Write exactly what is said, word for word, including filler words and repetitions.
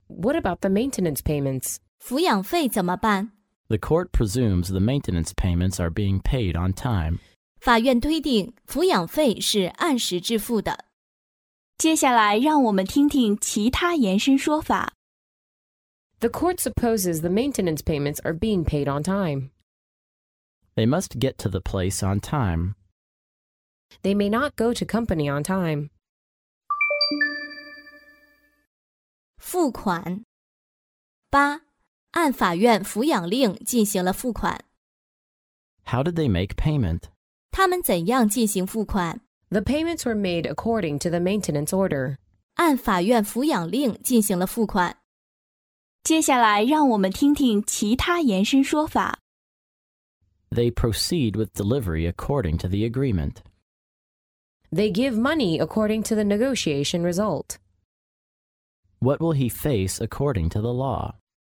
What about the maintenance payments? 抚养费怎么办？ The court presumes the maintenance payments are being paid on time. 法院推定抚养费是按时支付的。 接下来让我们听听其他延伸说法。 The court supposes the maintenance payments are being paid on time. They must get to the place on time. They may not go to company on time. 付款。八，按法院抚养令进行了付款。 How did they make payment? 他们怎样进行付款？ The payments were made according to the maintenance order. 按法院抚养令进行了付款。 接下来让我们听听其他延伸说法。 They proceed with delivery according to the agreement. They give money according to the negotiation result. What will he face according to the law?